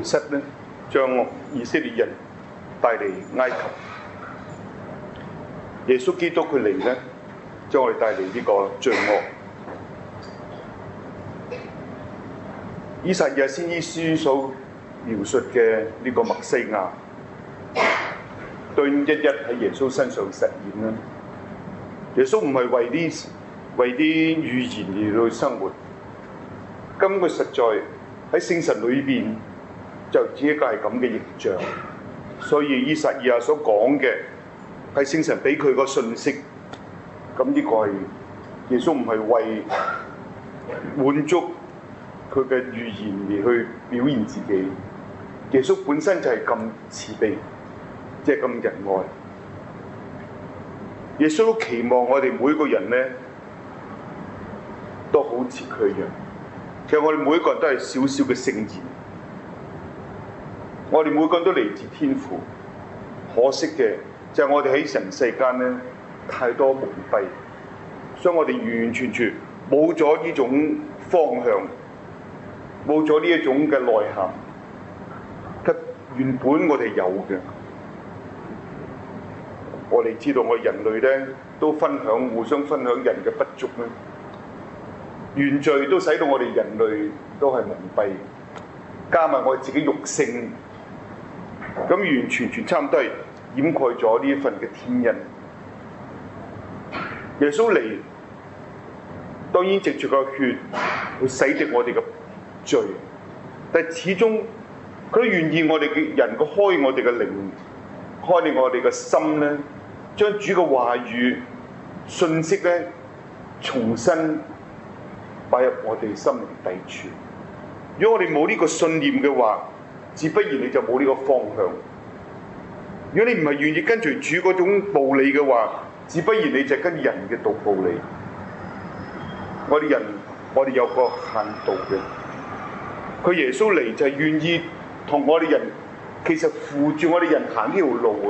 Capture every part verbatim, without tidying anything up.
室咧，將以色列人帶嚟埃及。耶穌基督佢嚟咧，將我哋帶嚟呢個罪惡。以賽亞先知書所描述嘅呢個默西亞，對一一喺耶穌身上實現啦。耶穌唔係為啲為啲預言而去生活，根本佢實在喺聖神裏邊就只一個係咁嘅形象。所以以賽亞所講嘅係聖神俾佢個信息，咁呢個係耶穌唔係為滿足佢嘅預言而去表現自己。耶穌本身就係咁慈悲，即係咁仁愛。耶穌都期望我哋每個人咧都好似佢一樣。其實我哋每一個人都係小小嘅聖言，我哋每個人都嚟自天父。可惜嘅就係我哋喺人世間咧太多蒙蔽，所以我哋完完全全冇咗呢種方向，冇咗呢一種嘅內涵。原本我哋有嘅，我哋知道我哋人類咧都分享，互相分享人嘅不足咧。原罪都使到我哋人類都係蒙蔽，加埋我哋自己肉性，咁完完全全差唔多係掩蓋咗呢一份嘅天恩。耶穌嚟，當然藉住個血去洗滌我哋嘅罪，但係始終佢都願意我哋嘅人個開我哋嘅靈，開你我哋嘅心咧，將主嘅話語信息咧重新擺入我哋心靈底處。如果我哋冇呢個信念嘅話，自不然你就冇呢個方向。如果你唔係願意跟隨主嗰種道理嘅話，自不然你就跟人嘅道道理。我哋人，我哋有個限度嘅。佢耶穌嚟就係願意同我哋人，其實扶住我哋人行呢條路啊。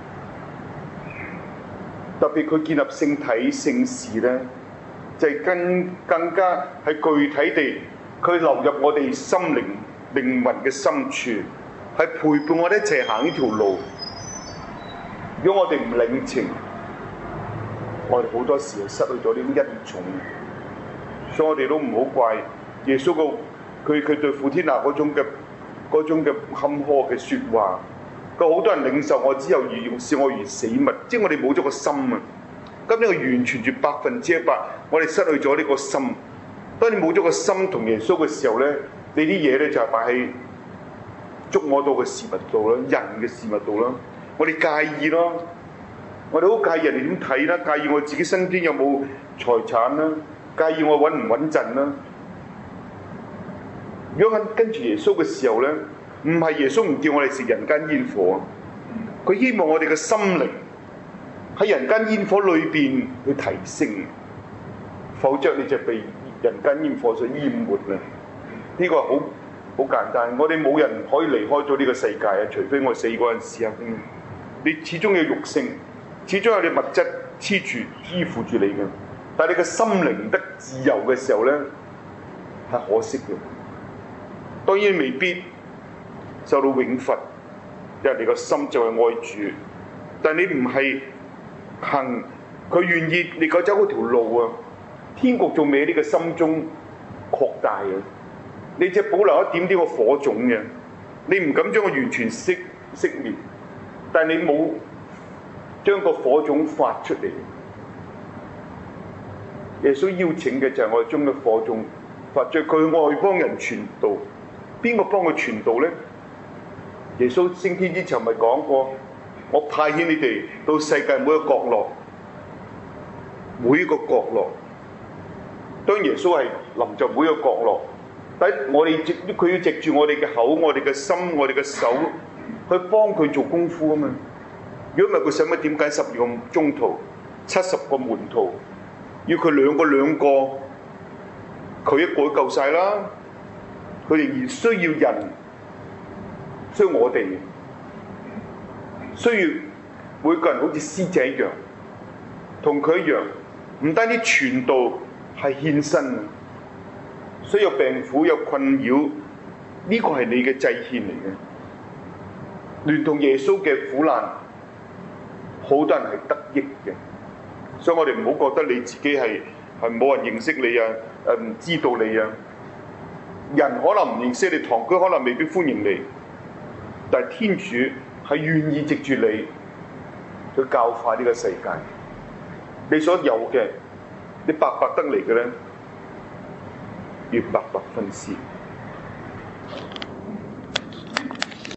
特別佢建立聖體聖事咧，就係、是、更更加係具體地，佢流入我哋心靈靈魂嘅深處，係陪伴我哋一齊行呢條路。如果我哋唔領情，我哋好多時係失去咗呢種恩寵，所以我哋都唔好怪耶穌個佢佢對傅天娜嗰種嘅嗰種嘅坎坷嘅説話。佢好多人領受我之後，而視我如死物，即係我哋冇咗個心啊！咁呢個完全絕百分之一百，我哋失去咗呢個心。當你冇咗個心同耶穌嘅時候咧，你啲嘢咧就係擺喺觸摸到嘅事物度啦，人嘅事物度啦。我哋介意咯，我哋好介意人哋點睇啦，介意我自己身邊有冇財產啦，介意我穩唔穩陣啦。如果跟住耶穌嘅時候咧，唔係耶穌唔叫我哋食人間煙火，佢希望我哋嘅心靈喺人間煙火裏邊去提升，否則你就被人間煙火所淹沒啦。呢、這個好好簡單，我哋冇人可以離開咗呢個世界啊，除非我死嗰陣時啊。你始終有肉性，始終有啲物質黐住依附住你嘅，但係你嘅心靈得自由嘅時候咧，係可惜嘅。當然未必受到永罰，因為你個心就係愛主，但係你唔係行佢願意你走嗰條路啊，天國仲未喺你嘅心中擴大嘅，你只保留一點點個火種嘅，你唔敢將佢完全熄熄滅，但係你冇將個火種發出嚟。耶穌邀請嘅就係我哋將個火種發出，佢外邦人傳道，邊個幫佢傳道咧？耶穌升天之前咪講過，我派遣你哋到世界每一個角落，每一個角落。當耶穌係臨在每一個角落，但我哋藉佢要藉住我哋嘅口、我哋嘅心、我哋嘅手去幫佢做功夫啊嘛。如果唔係佢使乜點解十二個宗徒、七十個門徒，要佢兩個兩個，佢一個都夠晒啦。佢仍然需要人。需要我哋，需要每個人好似師姐一樣，同佢一樣，唔單止傳道係獻身，需要病苦有困擾， 呢個係你嘅祭獻嚟嘅，聯同耶穌嘅苦難，好多人係得益嘅。所以我哋唔好覺得你自己係係冇人認識你啊，誒唔知道你啊。人可能唔認識你，堂區可能未必歡迎你，但係天主係願意藉住你去教化呢個世界。你所有嘅，你白白得嚟嘅咧，要白白分施。